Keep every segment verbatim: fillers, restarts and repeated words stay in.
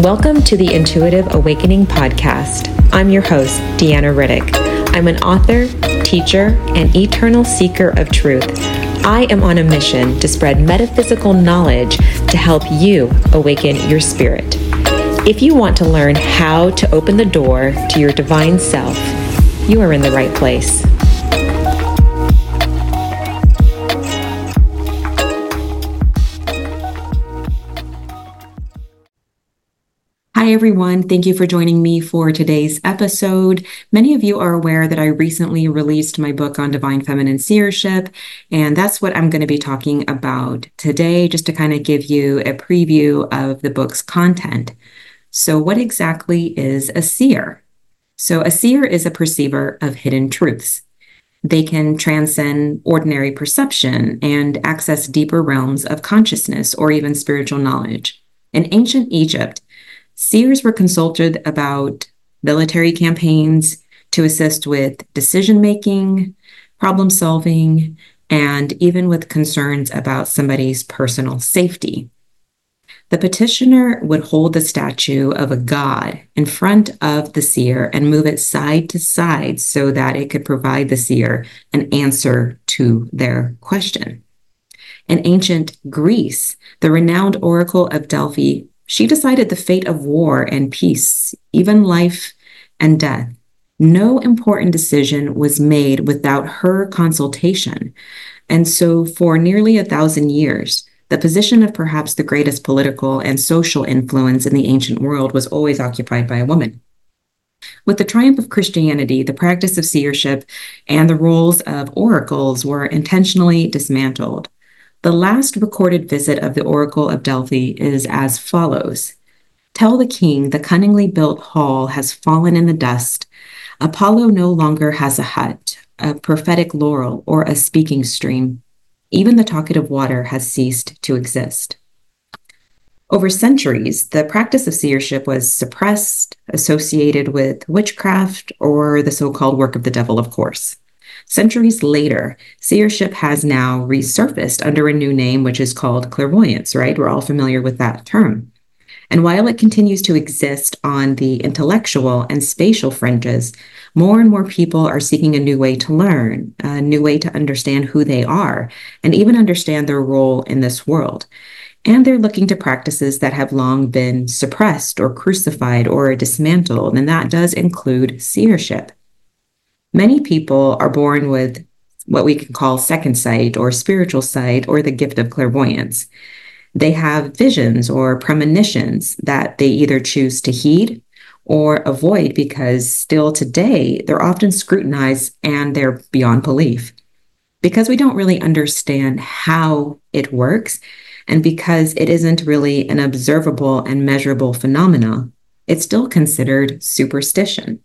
Welcome to the Intuitive Awakening Podcast. I'm your host, Deanna Riddick. I'm an author, teacher, and eternal seeker of truth. I am on a mission to spread metaphysical knowledge to help you awaken your spirit. If you want to learn how to open the door to your divine self, you are in the right place. Hi, everyone. Thank you for joining me for today's episode. Many of you are aware that I recently released my book on Divine Feminine Seership, and that's what I'm going to be talking about today, just to kind of give you a preview of the book's content. So what exactly is a seer? So a seer is a perceiver of hidden truths. They can transcend ordinary perception and access deeper realms of consciousness or even spiritual knowledge. In ancient Egypt, seers were consulted about military campaigns to assist with decision-making, problem-solving, and even with concerns about somebody's personal safety. The petitioner would hold the statue of a god in front of the seer and move it side to side so that it could provide the seer an answer to their question. In ancient Greece, the renowned Oracle of Delphi, she decided the fate of war and peace, even life and death. No important decision was made without her consultation. And so for nearly a thousand years, the position of perhaps the greatest political and social influence in the ancient world was always occupied by a woman. With the triumph of Christianity, the practice of seership and the roles of oracles were intentionally dismantled. The last recorded visit of the Oracle of Delphi is as follows. Tell the king the cunningly built hall has fallen in the dust. Apollo no longer has a hut, a prophetic laurel, or a speaking stream. Even the talkative water has ceased to exist. Over centuries, the practice of seership was suppressed, associated with witchcraft, or the so-called work of the devil, of course. Centuries later, seership has now resurfaced under a new name, which is called clairvoyance, right? We're all familiar with that term. And while it continues to exist on the intellectual and spatial fringes, more and more people are seeking a new way to learn, a new way to understand who they are, and even understand their role in this world. And they're looking to practices that have long been suppressed or crucified or dismantled, and that does include seership. Many people are born with what we can call second sight or spiritual sight or the gift of clairvoyance. They have visions or premonitions that they either choose to heed or avoid because still today they're often scrutinized and they're beyond belief. Because we don't really understand how it works and because it isn't really an observable and measurable phenomena, it's still considered superstition.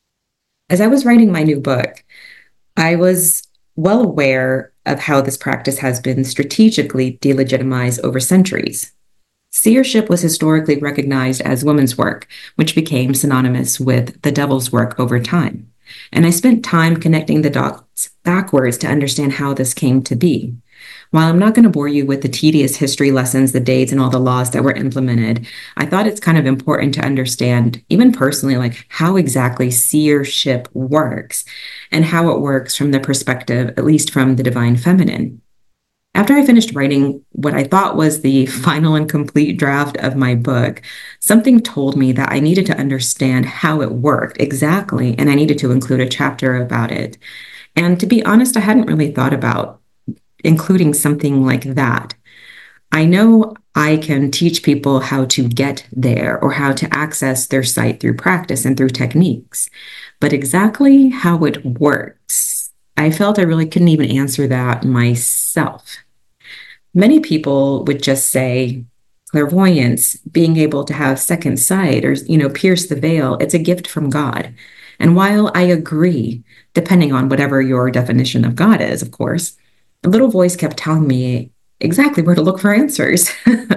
As I was writing my new book, I was well aware of how this practice has been strategically delegitimized over centuries. Seership was historically recognized as women's work, which became synonymous with the devil's work over time. And I spent time connecting the dots backwards to understand how this came to be. While I'm not going to bore you with the tedious history lessons, the dates, and all the laws that were implemented, I thought it's kind of important to understand, even personally, like how exactly seership works and how it works from the perspective, at least from the divine feminine. After I finished writing what I thought was the final and complete draft of my book, something told me that I needed to understand how it worked exactly, and I needed to include a chapter about it. And to be honest, I hadn't really thought about including something like that. I know I can teach people how to get there or how to access their sight through practice and through techniques, but exactly how it works, I felt I really couldn't even answer that myself. Many people would just say, clairvoyance, being able to have second sight or, you know, pierce the veil, it's a gift from God. And while I agree, depending on whatever your definition of God is, of course, a little voice kept telling me exactly where to look for answers.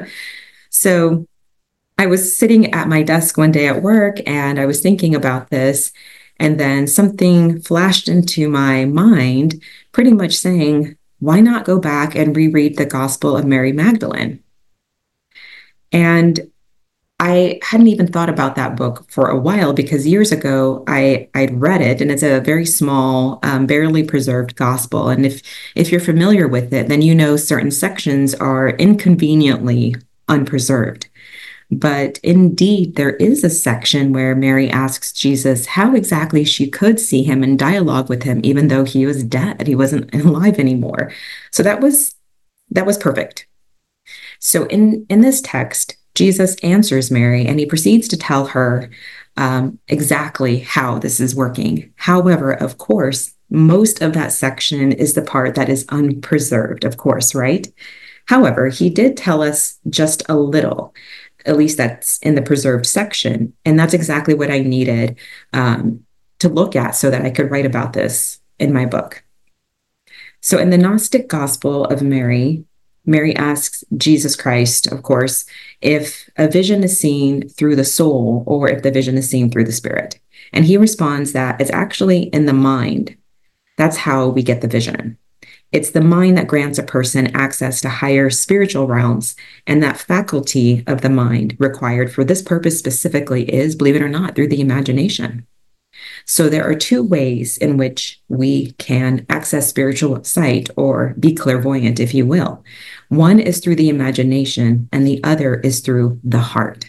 So I was sitting at my desk one day at work and I was thinking about this, and then something flashed into my mind, pretty much saying, why not go back and reread the Gospel of Mary Magdalene? And I hadn't even thought about that book for a while because years ago I I'd read it, and it's a very small, um, barely preserved gospel. And if if you're familiar with it, then you know certain sections are inconveniently unpreserved. But indeed, there is a section where Mary asks Jesus how exactly she could see him and dialogue with him, even though he was dead. He wasn't alive anymore. So that was that was perfect. So in, in this text, Jesus answers Mary and he proceeds to tell her um, exactly how this is working. However, of course, most of that section is the part that is unpreserved, of course, right? However, he did tell us just a little, at least that's in the preserved section. And that's exactly what I needed um, to look at so that I could write about this in my book. So in the Gnostic Gospel of Mary, Mary asks Jesus Christ, of course, if a vision is seen through the soul or if the vision is seen through the spirit. And he responds that it's actually in the mind. That's how we get the vision. It's the mind that grants a person access to higher spiritual realms, and that faculty of the mind required for this purpose specifically is, believe it or not, through the imagination. So there are two ways in which we can access spiritual sight or be clairvoyant, if you will. One is through the imagination, and the other is through the heart.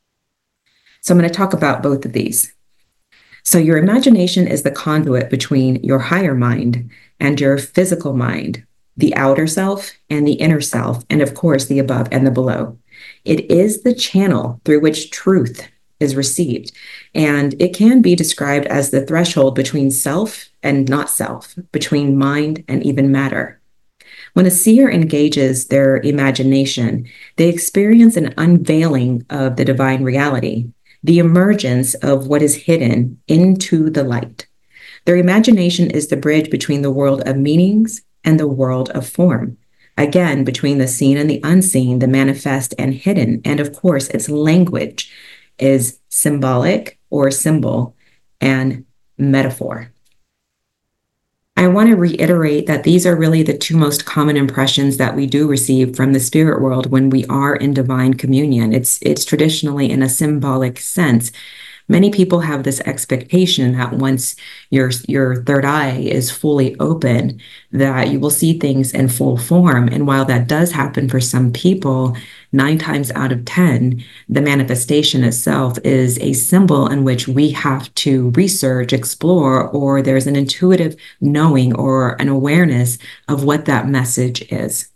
So I'm going to talk about both of these. So your imagination is the conduit between your higher mind and your physical mind, the outer self and the inner self, and of course, the above and the below. It is the channel through which truth is received, and it can be described as the threshold between self and not self, between mind and even matter. When a seer engages their imagination, they experience an unveiling of the divine reality, the emergence of what is hidden into the light. Their imagination is the bridge between the world of meanings and the world of form. Again, between the seen and the unseen, the manifest and hidden. And of course, its language is symbolic or symbol and metaphor. I want to reiterate that these are really the two most common impressions that we do receive from the spirit world when we are in divine communion. It's, it's traditionally in a symbolic sense. Many people have this expectation that once your, your third eye is fully open, that you will see things in full form. And while that does happen for some people, nine times out of ten, the manifestation itself is a symbol in which we have to research, explore, or there's an intuitive knowing or an awareness of what that message is.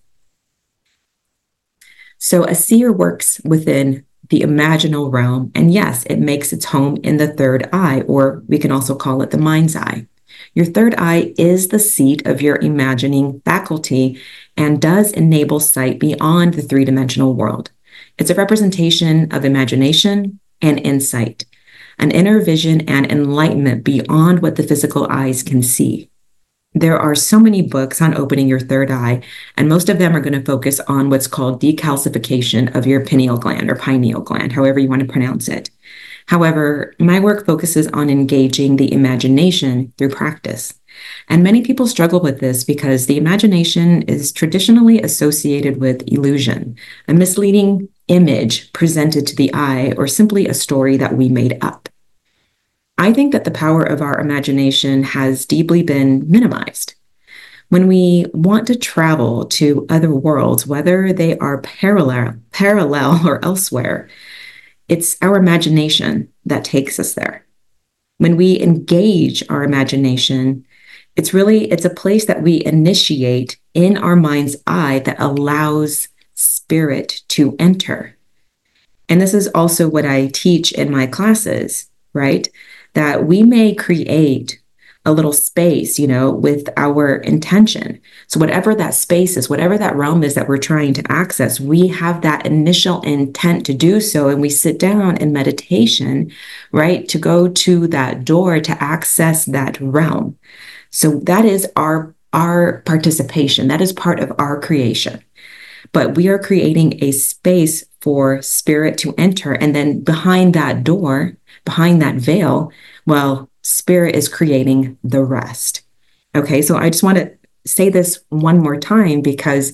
So a seer works within the imaginal realm, and yes, it makes its home in the third eye, or we can also call it the mind's eye. Your third eye is the seat of your imagining faculty and does enable sight beyond the three-dimensional world. It's a representation of imagination and insight, an inner vision and enlightenment beyond what the physical eyes can see. There are so many books on opening your third eye, and most of them are going to focus on what's called decalcification of your pineal gland or pineal gland, however you want to pronounce it. However, my work focuses on engaging the imagination through practice. And many people struggle with this because the imagination is traditionally associated with illusion, a misleading image presented to the eye, or simply a story that we made up. I think that the power of our imagination has deeply been minimized. When we want to travel to other worlds, whether they are parallel, parallel or elsewhere, it's our imagination that takes us there. When we engage our imagination, it's really, it's a place that we initiate in our mind's eye that allows spirit to enter. And this is also what I teach in my classes, right? That we may create a little space, you know, with our intention. So whatever that space is, whatever that realm is that we're trying to access, we have that initial intent to do so. And we sit down in meditation, right, to go to that door to access that realm. So that is our, our participation. That is part of our creation. But we are creating a space for spirit to enter. And then behind that door, behind that veil, well, spirit is creating the rest. Okay, so I just want to say this one more time because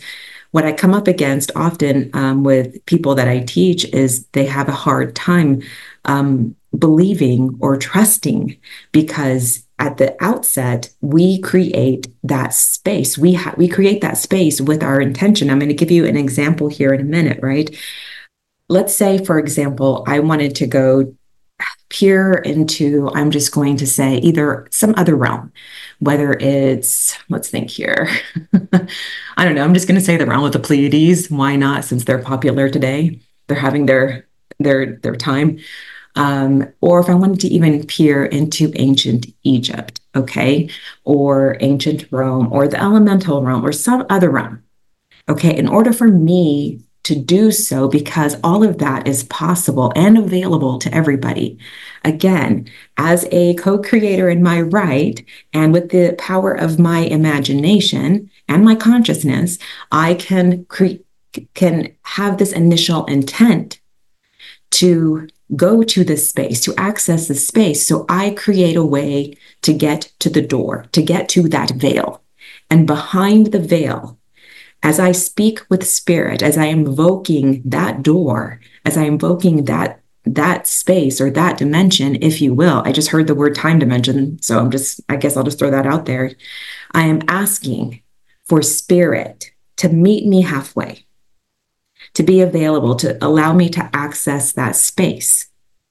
what I come up against often um, with people that I teach is they have a hard time um, believing or trusting, because at the outset, we create that space. We ha- we create that space with our intention. I'm going to give you an example here in a minute, right? Let's say, for example, I wanted to go peer into, I'm just going to say, either some other realm, whether it's, let's think here. I don't know. I'm just going to say the realm of the Pleiades. Why not? Since they're popular today, they're having their their their time. Um, or if I wanted to even peer into ancient Egypt, okay, or ancient Rome, or the elemental realm, or some other realm, okay, in order for me to do so, because all of that is possible and available to everybody. Again, as a co-creator in my right, and with the power of my imagination and my consciousness, I can cre- can have this initial intent to go to this space, to access this space. So I create a way to get to the door, to get to that veil. And behind the veil, as I speak with spirit, as I am invoking that door, as I am invoking that that space or that dimension, if you will. I just heard the word time dimension, so I'm just, I guess I'll just throw that out there. I am asking for spirit to meet me halfway, to be available, to allow me to access that space.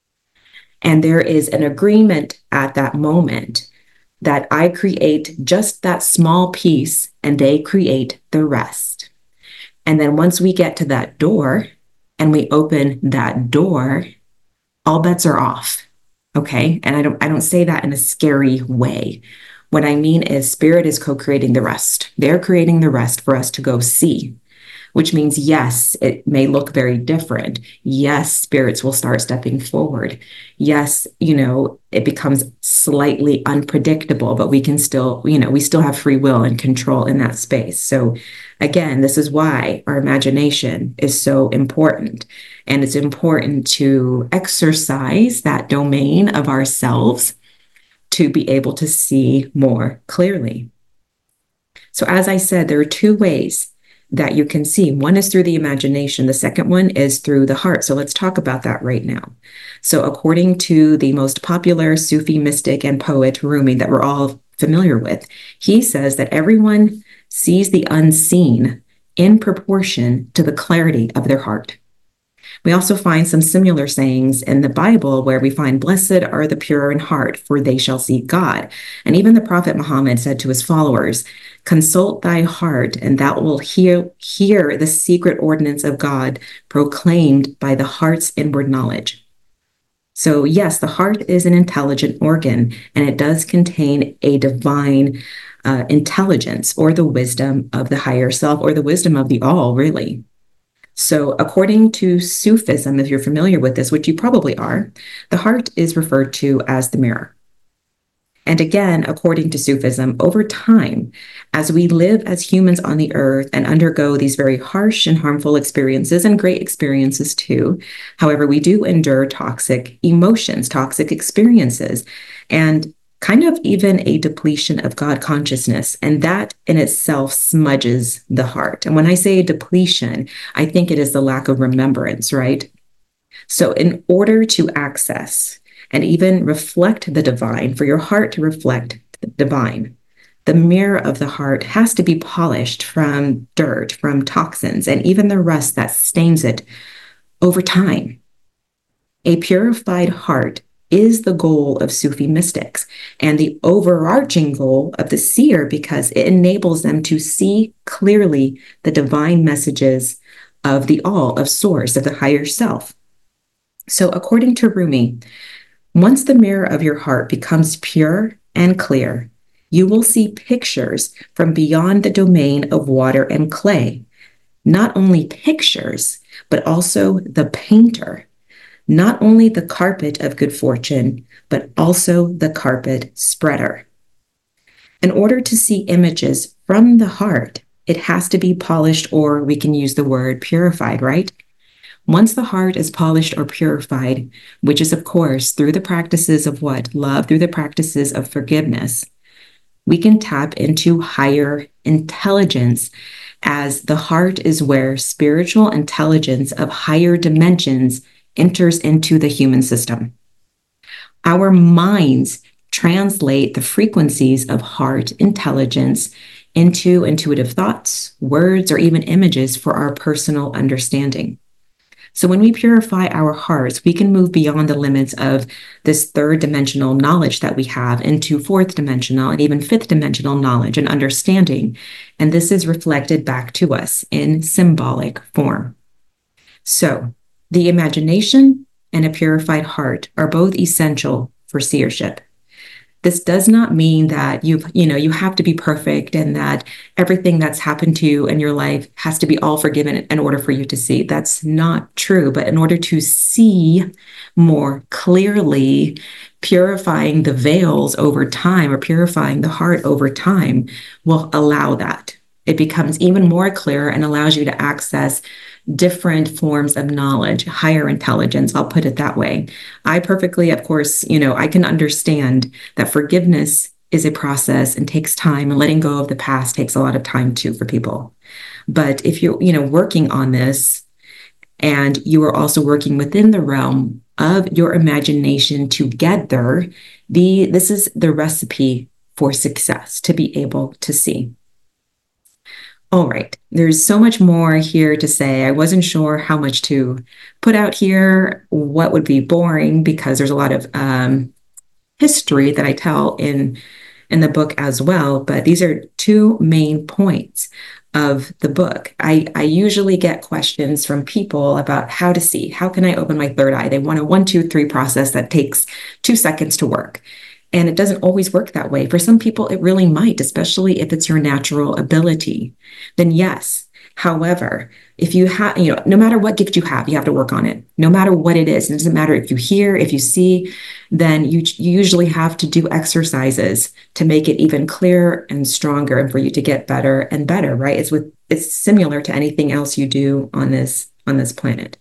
And there is an agreement at that moment that I create just that small piece and they create the rest. And then once we get to that door and we open that door, all bets are off. Okay. And I don't I don't say that in a scary way. What I mean is spirit is co-creating the rest. They're creating the rest for us to go see, which means, yes, it may look very different. Yes, spirits will start stepping forward. Yes, you know, it becomes slightly unpredictable, but we can still, you know, we still have free will and control in that space. So again, this is why our imagination is so important. And it's important to exercise that domain of ourselves to be able to see more clearly. So as I said, there are two ways that you can see. One is through the imagination. The second one is through the heart. So let's talk about that right now. So according to the most popular Sufi mystic and poet, Rumi, that we're all familiar with, he says that everyone sees the unseen in proportion to the clarity of their heart. We also find some similar sayings in the Bible where we find, blessed are the pure in heart, for they shall see God. And even the Prophet Muhammad said to his followers, consult thy heart, and thou wilt hear, hear the secret ordinance of God proclaimed by the heart's inward knowledge. So yes, the heart is an intelligent organ, and it does contain a divine uh, intelligence, or the wisdom of the higher self, or the wisdom of the all, really. So according to Sufism, if you're familiar with this, which you probably are, the heart is referred to as the mirror. And again, according to Sufism, over time, as we live as humans on the earth and undergo these very harsh and harmful experiences, and great experiences too, however, we do endure toxic emotions, toxic experiences, and kind of even a depletion of God consciousness. And that in itself smudges the heart. And when I say depletion, I think it is the lack of remembrance, right? So in order to access and even reflect the divine, for your heart to reflect the divine, the mirror of the heart has to be polished from dirt, from toxins, and even the rust that stains it over time. A purified heart is the goal of Sufi mystics and the overarching goal of the seer, because it enables them to see clearly the divine messages of the all, of source, of the higher self. So according to Rumi, once the mirror of your heart becomes pure and clear, you will see pictures from beyond the domain of water and clay. Not only pictures, but also the painter. Not only the carpet of good fortune, but also the carpet spreader. In order to see images from the heart, it has to be polished, or we can use the word purified, right? Once the heart is polished or purified, which is, of course, through the practices of what? Love, through the practices of forgiveness, we can tap into higher intelligence as the heart is where spiritual intelligence of higher dimensions enters into the human system. Our minds translate the frequencies of heart intelligence into intuitive thoughts, words, or even images for our personal understanding. So when we purify our hearts, we can move beyond the limits of this third dimensional knowledge that we have into fourth dimensional and even fifth dimensional knowledge and understanding. And this is reflected back to us in symbolic form. So the imagination and a purified heart are both essential for seership. This does not mean that you, you know, you have to be perfect and that everything that's happened to you in your life has to be all forgiven in order for you to see. That's not true. But in order to see more clearly, purifying the veils over time or purifying the heart over time will allow that. It becomes even more clear and allows you to access different forms of knowledge, higher intelligence, I'll put it that way. I perfectly, of course, you know, I can understand that forgiveness is a process and takes time, and letting go of the past takes a lot of time too for people. But if you're, you know, working on this and you are also working within the realm of your imagination together, the this is the recipe for success, to be able to see. All right, there's so much more here to say. I wasn't sure how much to put out here, what would be boring, because there's a lot of um, history that I tell in, in the book as well. But these are two main points of the book. I, I usually get questions from people about how to see. How can I open my third eye? They want a one, two, three process that takes two seconds to work. And it doesn't always work that way. For some people, it really might, especially if it's your natural ability. Then yes. However, if you have, you know, no matter what gift you have, you have to work on it. No matter what it is, it doesn't matter if you hear, if you see, then you, you usually have to do exercises to make it even clearer and stronger, and for you to get better and better, right? It's with it's similar to anything else you do on this on this planet.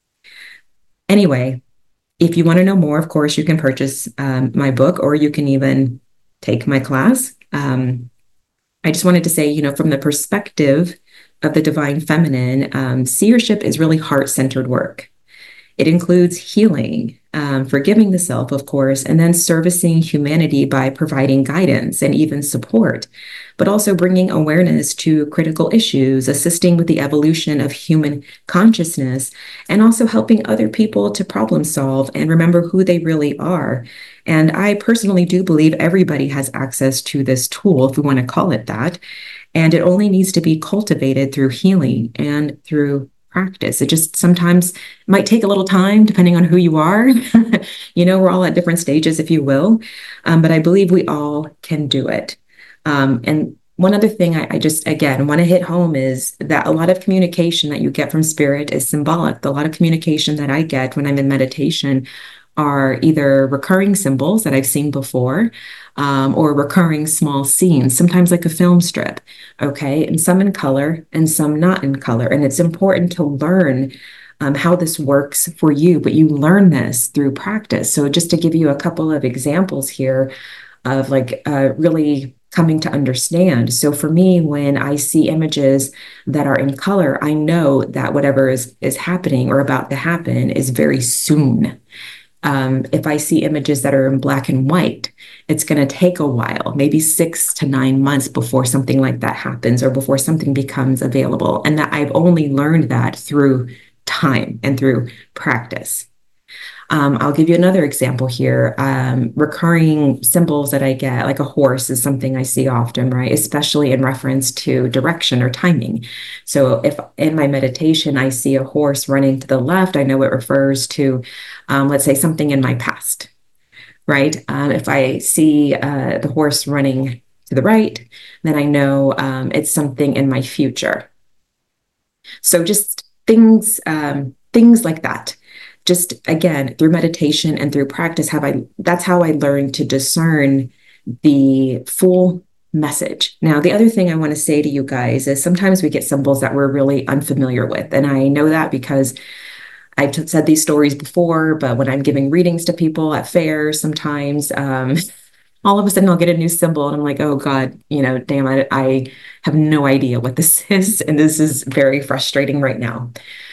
Anyway. If you want to know more, of course, you can purchase um, my book, or you can even take my class. Um, I just wanted to say, you know, from the perspective of the divine feminine, um, seership is really heart-centered work. It includes healing, um, forgiving the self, of course, and then servicing humanity by providing guidance and even support, but also bringing awareness to critical issues, assisting with the evolution of human consciousness, and also helping other people to problem solve and remember who they really are. And I personally do believe everybody has access to this tool, if we want to call it that, and it only needs to be cultivated through healing and through practice. It just sometimes might take a little time depending on who you are. You know, we're all at different stages, if you will. Um, but I believe we all can do it. Um, and one other thing I, I just, again, want to hit home is that a lot of communication that you get from spirit is symbolic. A lot of communication that I get when I'm in meditation are either recurring symbols that I've seen before, um, or recurring small scenes, sometimes like a film strip, okay? And some in color and some not in color. And it's important to learn um, how this works for you, but you learn this through practice. So just to give you a couple of examples here of like uh, really coming to understand. So for me, when I see images that are in color, I know that whatever is, is happening or about to happen is very soon. Um, if I see images that are in black and white, it's going to take a while, maybe six to nine months before something like that happens or before something becomes available. And that I've only learned that through time and through practice. Um, I'll give you another example here. Um, recurring symbols that I get, like a horse, is something I see often, right? Especially in reference to direction or timing. So if in my meditation I see a horse running to the left, I know it refers to, um, let's say, something in my past, right? Um, if I see uh, the horse running to the right, then I know um, it's something in my future. So just things, um, things like that. Just again, through meditation and through practice, have I that's how I learned to discern the full message. Now, the other thing I want to say to you guys is sometimes we get symbols that we're really unfamiliar with. And I know that because I've t- said these stories before, but when I'm giving readings to people at fairs, sometimes um, all of a sudden I'll get a new symbol and I'm like, oh God, you know, damn, I, I have no idea what this is. And this is very frustrating right now.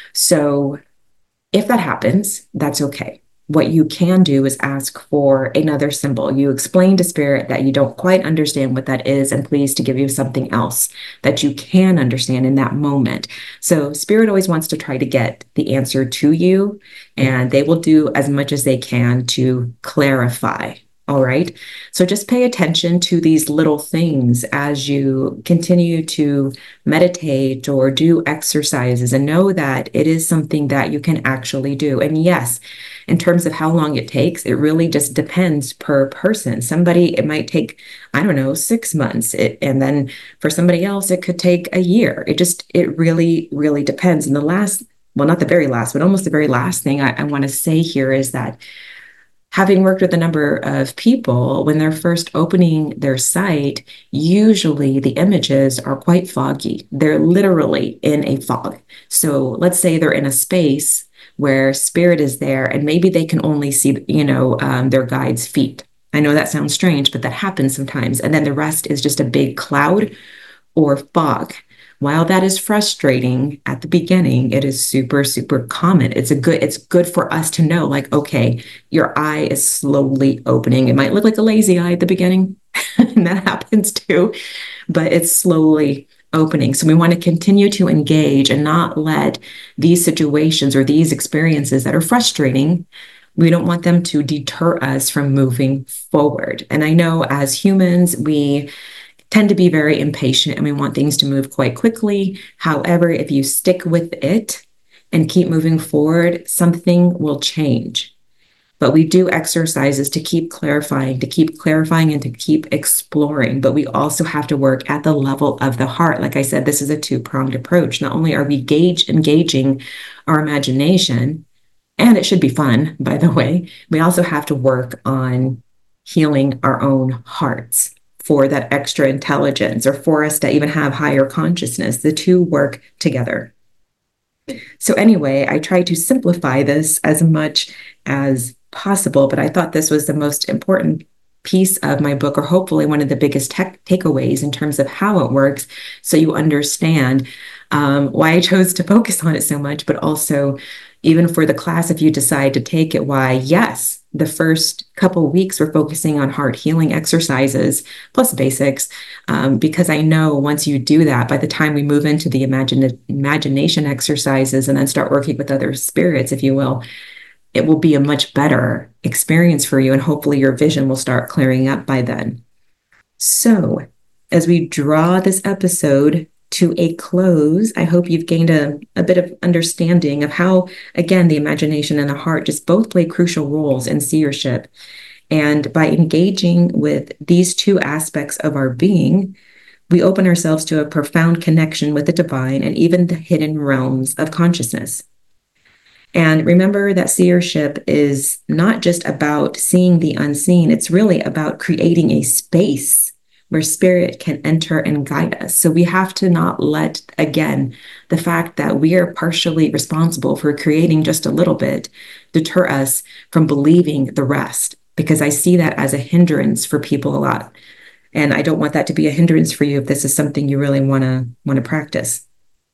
So if that happens, that's okay. What you can do is ask for another symbol. You explain to spirit that you don't quite understand what that is, and please to give you something else that you can understand in that moment. So spirit always wants to try to get the answer to you, and they will do as much as they can to clarify. All right. So just pay attention to these little things as you continue to meditate or do exercises, and know that it is something that you can actually do. And yes, in terms of how long it takes, it really just depends per person. Somebody, it might take, I don't know, six months. It, and then for somebody else, it could take a year. It just, it really, really depends. And the last, well, not the very last, but almost the very last thing I, I want to say here is that having worked with a number of people, when they're first opening their site, usually the images are quite foggy. They're literally in a fog. So let's say they're in a space where spirit is there, and maybe they can only see, you know, um, their guide's feet. I know that sounds strange, but that happens sometimes. And then the rest is just a big cloud or fog. While that is frustrating at the beginning, it is super, super common. It's a good, it's good for us to know, like, okay, your eye is slowly opening. It might look like a lazy eye at the beginning, and that happens too, but it's slowly opening. So we want to continue to engage and not let these situations or these experiences that are frustrating, we don't want them to deter us from moving forward. And I know as humans, we tend to be very impatient and we want things to move quite quickly. However, if you stick with it and keep moving forward, something will change. But we do exercises to keep clarifying, to keep clarifying and to keep exploring. But we also have to work at the level of the heart. Like I said, this is a two-pronged approach. Not only are we gauge, engaging our imagination, and it should be fun, by the way, we also have to work on healing our own hearts for that extra intelligence, or for us to even have higher consciousness. The two work together. So anyway, I try to simplify this as much as possible, but I thought this was the most important piece of my book, or hopefully one of the biggest tech takeaways in terms of how it works, so you understand um, why I chose to focus on it so much, but also even for the class, if you decide to take it, why, yes, the first couple of weeks we're focusing on heart healing exercises plus basics, um, because I know once you do that, by the time we move into the imagine, imagination exercises and then start working with other spirits, if you will, it will be a much better experience for you, and hopefully your vision will start clearing up by then. So as we draw this episode to a close, I hope you've gained a, a bit of understanding of how, again, the imagination and the heart just both play crucial roles in seership. And by engaging with these two aspects of our being, we open ourselves to a profound connection with the divine and even the hidden realms of consciousness. And remember that seership is not just about seeing the unseen, it's really about creating a space where spirit can enter and guide us. So we have to not let, again, the fact that we are partially responsible for creating just a little bit deter us from believing the rest, because I see that as a hindrance for people a lot. And I don't want that to be a hindrance for you if this is something you really want to want to practice.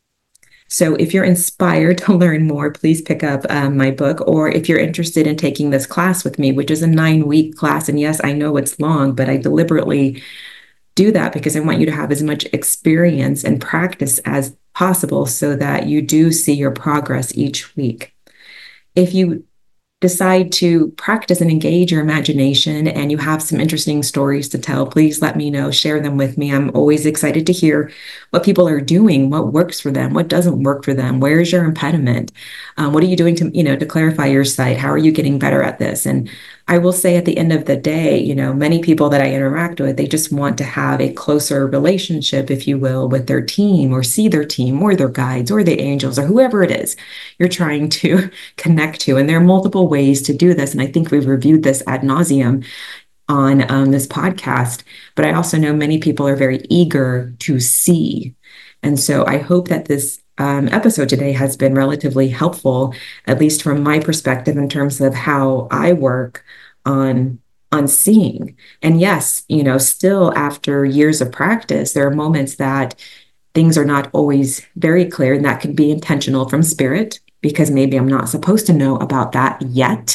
So if you're inspired to learn more, please pick up um, my book, or if you're interested in taking this class with me, which is a nine-week class. And yes, I know it's long, but I deliberately do that because I want you to have as much experience and practice as possible so that you do see your progress each week. If you decide to practice and engage your imagination and you have some interesting stories to tell, please let me know, share them with me. I'm always excited to hear what people are doing, what works for them, what doesn't work for them, where is your impediment, um, what are you doing to, you know, to clarify your site, how are you getting better at this? And I will say at the end of the day, you know, many people that I interact with, they just want to have a closer relationship, if you will, with their team, or see their team or their guides or the angels or whoever it is you're trying to connect to. And there are multiple ways to do this. And I think we've reviewed this ad nauseum on um, this podcast, but I also know many people are very eager to see. And so I hope that this um, episode today has been relatively helpful, at least from my perspective, in terms of how I work on on seeing. And yes, you know, still after years of practice, there are moments that things are not always very clear, and that can be intentional from spirit because maybe I'm not supposed to know about that yet.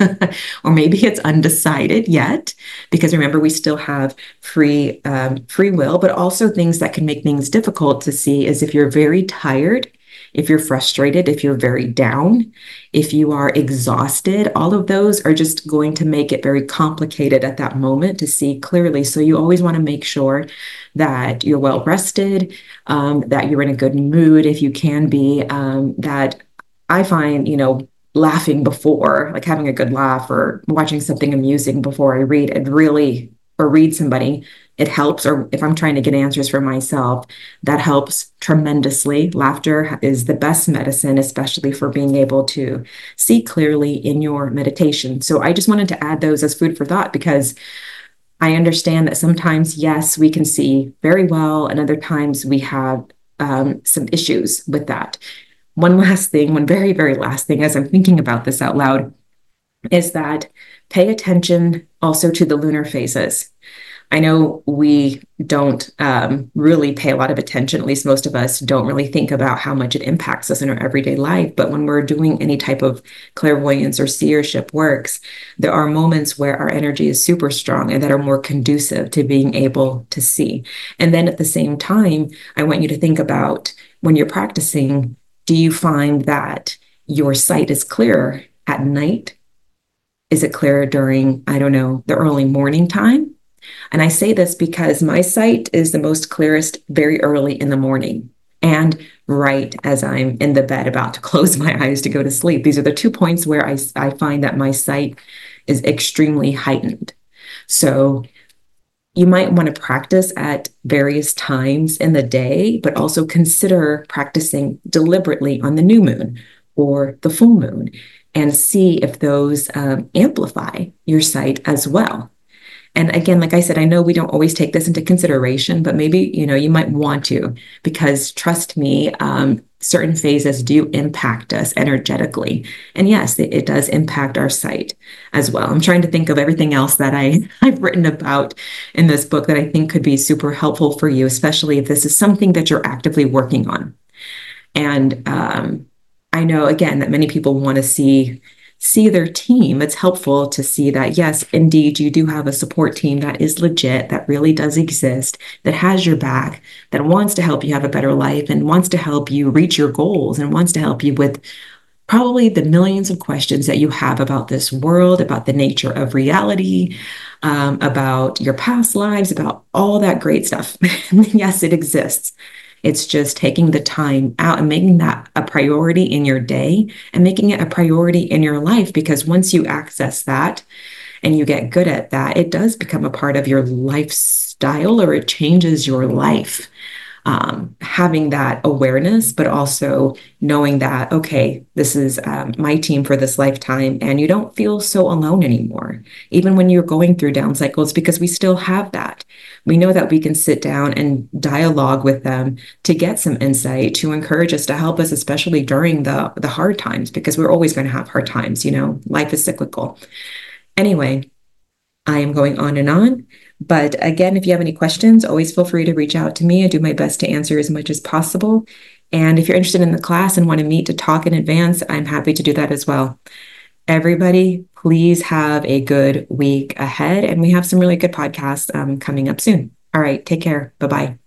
Or maybe it's undecided yet, because remember, we still have free um, free will, but also things that can make things difficult to see is if you're very tired, if you're frustrated, if you're very down, if you are exhausted. All of those are just going to make it very complicated at that moment to see clearly. So you always want to make sure that you're well rested, um, that you're in a good mood if you can be, um, that I find, you know, laughing before, like having a good laugh or watching something amusing before I read it really, or read somebody, it helps. Or if I'm trying to get answers for myself, that helps tremendously. Laughter is the best medicine, especially for being able to see clearly in your meditation. So I just wanted to add those as food for thought, because I understand that sometimes, yes, we can see very well, and other times we have um, some issues with that. One last thing, one very, very last thing, as I'm thinking about this out loud, is that pay attention also to the lunar phases. I know we don't um, really pay a lot of attention, at least most of us don't really think about how much it impacts us in our everyday life. But when we're doing any type of clairvoyance or seership works, there are moments where our energy is super strong and that are more conducive to being able to see. And then at the same time, I want you to think about when you're practicing, do you find that your sight is clearer at night? Is it clearer during, I don't know, the early morning time? And I say this because my sight is the most clearest very early in the morning and right as I'm in the bed about to close my eyes to go to sleep. These are the two points where I, I find that my sight is extremely heightened. So you might want to practice at various times in the day, but also consider practicing deliberately on the new moon or the full moon and see if those um, amplify your sight as well. And again, like I said, I know we don't always take this into consideration, but maybe, you know, you might want to, because trust me, um, certain phases do impact us energetically. And yes, it, it does impact our sight as well. I'm trying to think of everything else that I, I've written about in this book that I think could be super helpful for you, especially if this is something that you're actively working on. And um, I know, again, that many people want to see see their team. It's helpful to see that, yes, indeed, you do have a support team that is legit, that really does exist, that has your back, that wants to help you have a better life and wants to help you reach your goals and wants to help you with probably the millions of questions that you have about this world, about the nature of reality, um, about your past lives, about all that great stuff. Yes, it exists. It's just taking the time out and making that a priority in your day and making it a priority in your life, because once you access that and you get good at that, it does become a part of your lifestyle, or it changes your life. Um, having that awareness, but also knowing that, okay, this is um, my team for this lifetime, and you don't feel so alone anymore, even when you're going through down cycles, because we still have that. We know that we can sit down and dialogue with them to get some insight, to encourage us, to help us, especially during the, the hard times, because we're always going to have hard times, you know, life is cyclical. Anyway, I am going on and on. But again, if you have any questions, always feel free to reach out to me. I do my best to answer as much as possible. And if you're interested in the class and want to meet to talk in advance, I'm happy to do that as well. Everybody, please have a good week ahead. And we have some really good podcasts um, coming up soon. All right, take care. Bye-bye.